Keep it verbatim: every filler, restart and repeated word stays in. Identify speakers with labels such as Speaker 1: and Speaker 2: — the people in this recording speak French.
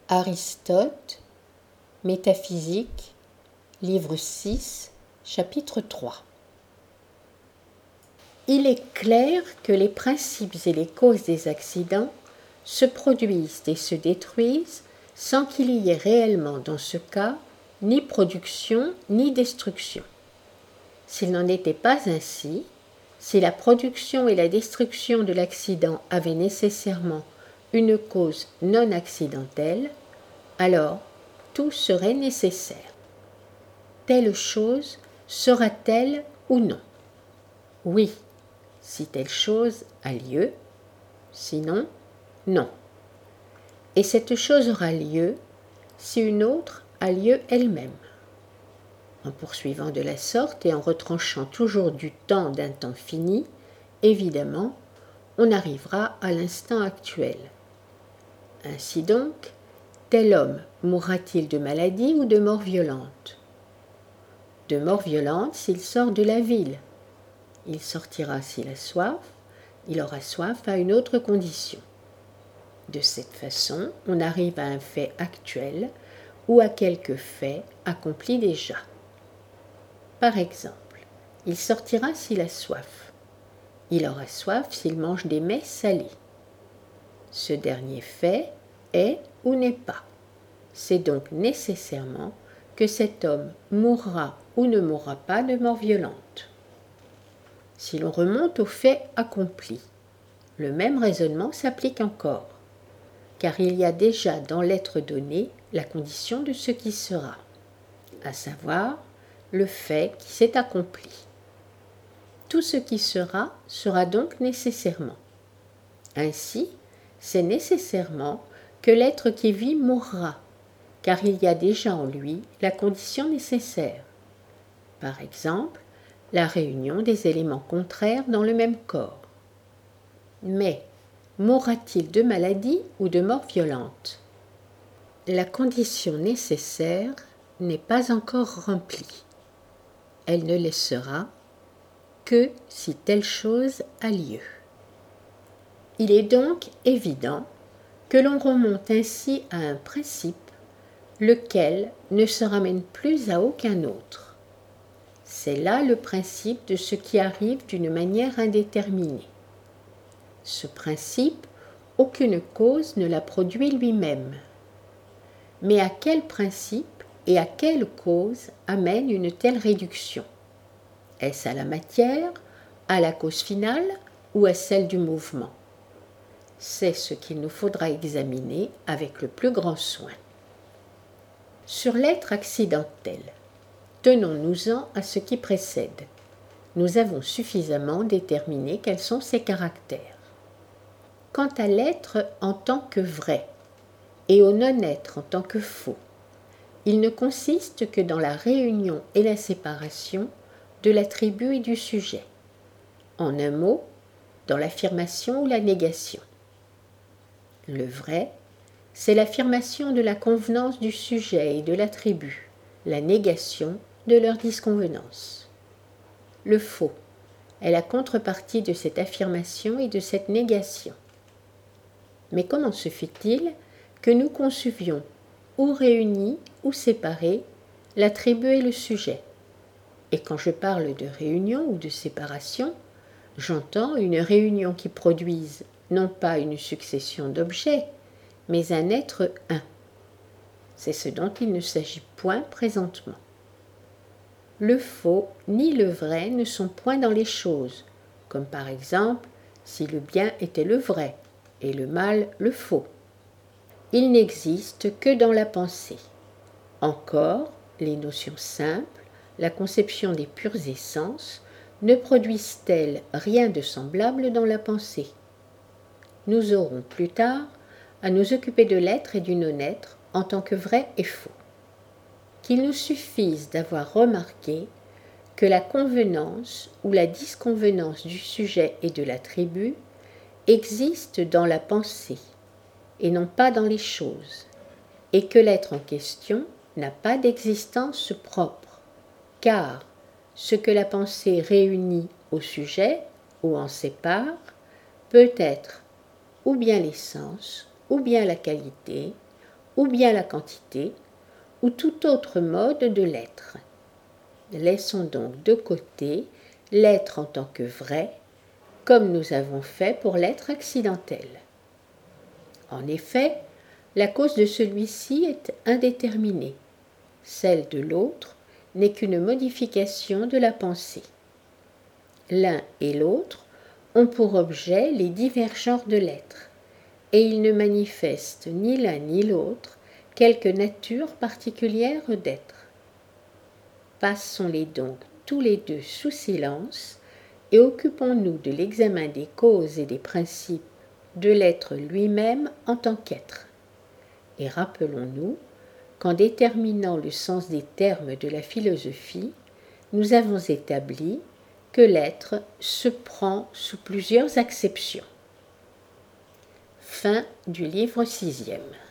Speaker 1: Aristote, Métaphysique, livre six, chapitre trois. Il est clair que les principes et les causes des accidents se produisent et se détruisent sans qu'il y ait réellement dans ce cas ni production ni destruction. S'il n'en était pas ainsi, si la production et la destruction de l'accident avaient nécessairement une cause non accidentelle, alors tout serait nécessaire. Telle chose sera-t-elle ou non? Oui, si telle chose a lieu, sinon, non. Et cette chose aura lieu si une autre a lieu elle-même. En poursuivant de la sorte et en retranchant toujours du temps d'un temps fini, évidemment, on arrivera à l'instant actuel. Ainsi donc, tel homme mourra-t-il de maladie ou de mort violente? De mort violente s'il sort de la ville. Il sortira s'il a soif, il aura soif à une autre condition. De cette façon, on arrive à un fait actuel ou à quelque fait accompli déjà. Par exemple, il sortira s'il a soif. Il aura soif s'il mange des mets salés. Ce dernier fait est ou n'est pas. C'est donc nécessairement que cet homme mourra ou ne mourra pas de mort violente. Si l'on remonte au fait accompli, le même raisonnement s'applique encore, car il y a déjà dans l'être donné la condition de ce qui sera, à savoir le fait qui s'est accompli. Tout ce qui sera sera donc nécessairement. Ainsi, c'est nécessairement que l'être qui vit mourra, car il y a déjà en lui la condition nécessaire. Par exemple, la réunion des éléments contraires dans le même corps. Mais mourra-t-il de maladie ou de mort violente? La condition nécessaire n'est pas encore remplie. Elle ne le sera que si telle chose a lieu. Il est donc évident que l'on remonte ainsi à un principe, lequel ne se ramène plus à aucun autre. C'est là le principe de ce qui arrive d'une manière indéterminée. Ce principe, aucune cause ne l'a produit lui-même. Mais à quel principe et à quelle cause amène une telle réduction? Est-ce à la matière, à la cause finale ou à celle du mouvement? C'est ce qu'il nous faudra examiner avec le plus grand soin. Sur l'être accidentel, tenons-nous-en à ce qui précède. Nous avons suffisamment déterminé quels sont ses caractères. Quant à l'être en tant que vrai et au non-être en tant que faux, il ne consiste que dans la réunion et la séparation de l'attribut et du sujet. En un mot, dans l'affirmation ou la négation. Le vrai, c'est l'affirmation de la convenance du sujet et de l'attribut, la négation de leur disconvenance. Le faux est la contrepartie de cette affirmation et de cette négation. Mais comment se fait-il que nous concevions, ou réunis ou séparés, l'attribut et le sujet? Et quand je parle de réunion ou de séparation, j'entends une réunion qui produise non pas une succession d'objets, mais un être un. C'est ce dont il ne s'agit point présentement. Le faux ni le vrai ne sont point dans les choses, comme par exemple si le bien était le vrai et le mal le faux. Il n'existe que dans la pensée. Encore, les notions simples, la conception des pures essences, ne produisent-elles rien de semblable dans la pensée? Nous aurons plus tard à nous occuper de l'être et du non-être en tant que vrai et faux. Qu'il nous suffise d'avoir remarqué que la convenance ou la disconvenance du sujet et de l'attribut existe dans la pensée et non pas dans les choses, et que l'être en question n'a pas d'existence propre, car ce que la pensée réunit au sujet ou en sépare peut être ou bien l'essence, ou bien la qualité, ou bien la quantité, ou tout autre mode de l'être. Laissons donc de côté l'être en tant que vrai, comme nous avons fait pour l'être accidentel. En effet, la cause de celui-ci est indéterminée. Celle de l'autre n'est qu'une modification de la pensée. L'un et l'autre ont pour objet les divers genres de l'être, et ils ne manifestent ni l'un ni l'autre quelque nature particulière d'être. Passons-les donc tous les deux sous silence et occupons-nous de l'examen des causes et des principes de l'être lui-même en tant qu'être. Et rappelons-nous qu'en déterminant le sens des termes de la philosophie, nous avons établi que l'être se prend sous plusieurs acceptions. Fin du livre sixième.